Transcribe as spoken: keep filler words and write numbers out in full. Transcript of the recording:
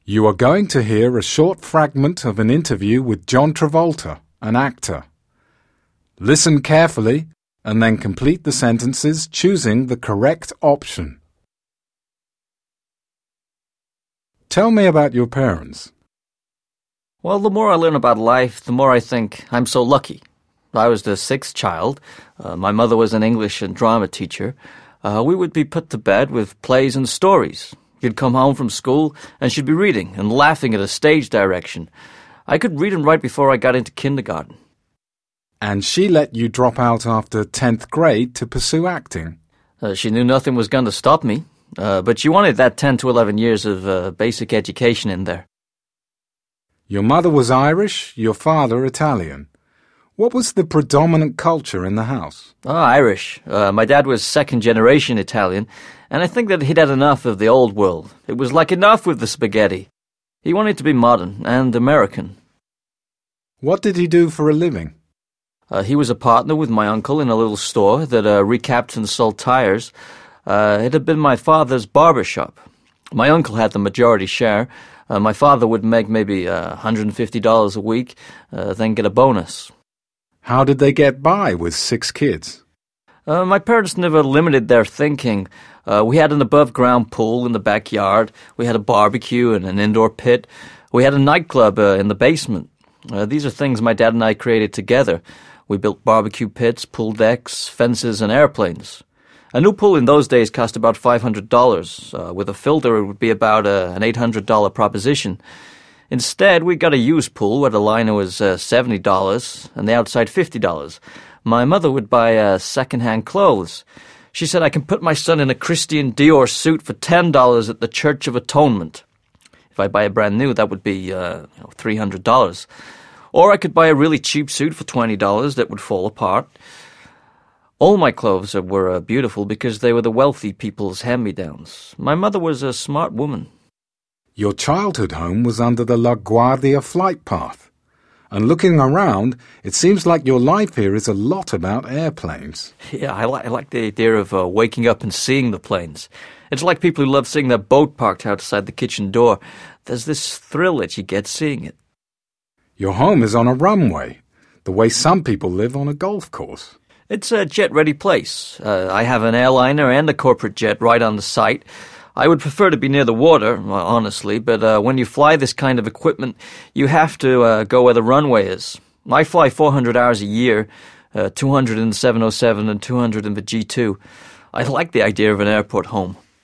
You are going to hear a short fragment of an interview with John Travolta, an actor. Listen carefully and then complete the sentences choosing the correct option. Tell me about your parents. Well, the more I learn about life, the more I think I'm so lucky. I was the sixth child. Uh, my mother was an English and drama teacher. Uh, we would be put to bed with plays and stories. You'd come home from school and she'd be reading and laughing at a stage direction. I could read and write before I got into kindergarten. And she let you drop out after tenth grade to pursue acting? Uh, she knew nothing was going to stop me, uh, but she wanted that ten to eleven years of uh, basic education in there. Your mother was Irish, your father Italian. What was the predominant culture in the house? Oh, Irish. Uh, my dad was second-generation Italian, and I think that he'd had enough of the old world. It was like enough with the spaghetti. He wanted to be modern and American. What did he do for a living? Uh, he was a partner with my uncle in a little store that uh, recapped and sold tires. Uh, it had been my father's barber shop. My uncle had the majority share. Uh, my father would make maybe uh, one hundred fifty dollars a week, uh, then get a bonus. How did they get by with six kids? Uh, my parents never limited their thinking. Uh, we had an above-ground pool in the backyard. We had a barbecue and an indoor pit. We had a nightclub uh, in the basement. Uh, these are things my dad and I created together. We built barbecue pits, pool decks, fences, and airplanes. A new pool in those days cost about five hundred dollars. Uh, with a filter, it would be about uh, an eight hundred dollars proposition. Instead, we got a used pool where the liner was uh, seventy dollars and the outside fifty dollars. My mother would buy uh, second-hand clothes. She said I can put my son in a Christian Dior suit for ten dollars at the Church of Atonement. If I buy a brand new, that would be uh, you know, three hundred dollars. Or I could buy a really cheap suit for twenty dollars that would fall apart. All my clothes were uh, beautiful because they were the wealthy people's hand-me-downs. My mother was a smart woman. Your childhood home was under the LaGuardia flight path. And looking around, it seems like your life here is a lot about airplanes. Yeah, I, li- I like the idea of uh, waking up and seeing the planes. It's like people who love seeing their boat parked outside the kitchen door. There's this thrill that you get seeing it. Your home is on a runway, the way some people live on a golf course. It's a jet-ready place. Uh, I have an airliner and a corporate jet right on the site. I would prefer to be near the water, honestly, but uh, when you fly this kind of equipment, you have to uh, go where the runway is. I fly four hundred hours a year, uh, two hundred in the seven oh seven and two hundred in the G two. I like the idea of an airport home.